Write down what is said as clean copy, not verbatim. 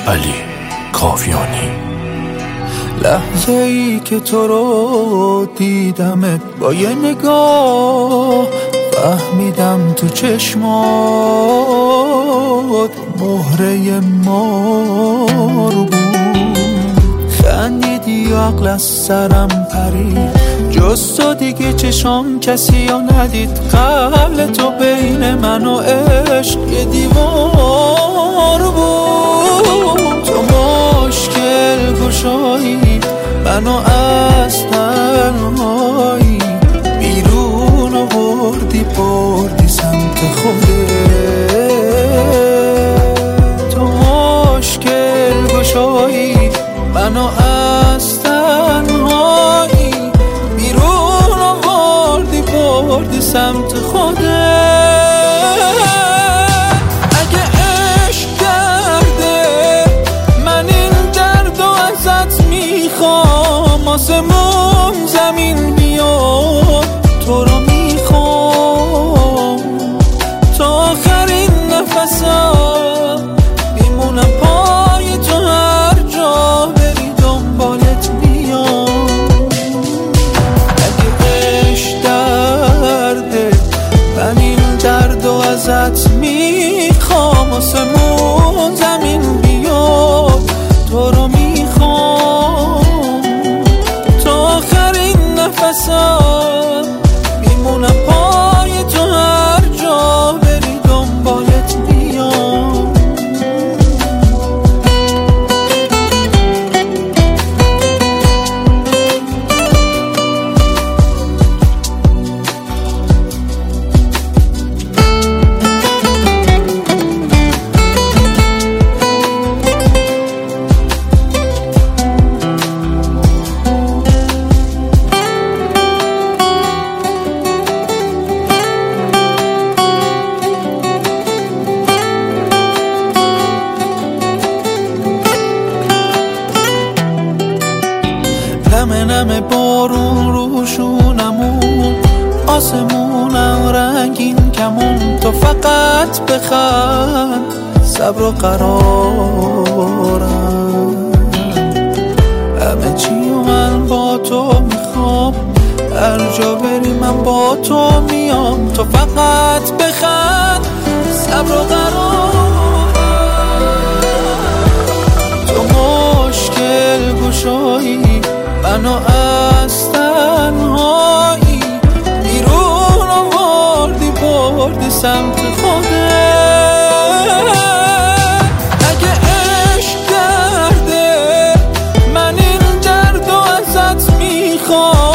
علی کاویانی. لحظه ای که تو رو دیدمت با یه نگاه، فهمیدم تو چشمات مهره ما رو بود. خندیدی و عقل از سرم پرید، جز تو دیگه چشام کسی رو ندید. قبل تو بین من و عشق یه دیوار بود. تو مشکل گشایی منو از تنهایی بیرون آوردی، بردی سمت خودت. تو مشکل گشایی منو از تنهایی بیرون آوردی، بردی سمت خودت. اگه عشق کرده من این درد و ازت میخوام، آسمون زمین بیاد تو رو میخوام. تا آخرین نفسم میمونم پای تو، هر جا بری دنبالت میام. اگه عشق درده من این درد و ازت میخوام، آسمون زمین بیاد تو رو میخوام. تا آخرین نفسم میمونم پای تو، هر جا بری دنبالت میام. نمه نمه بارون روشونمون، آسمونم رنگین کمون. تو فقط بخند، صبر و قرارم. همه چی و من با تو میخوام، هر جا بری من با تو میام. تو فقط بخند، صبر و قرارم. تو مشکل گشایی منو از تنهایی بیرون آوردی، بردی سمت خودت. اگه عشق کرده من این درد و ازت میخوام،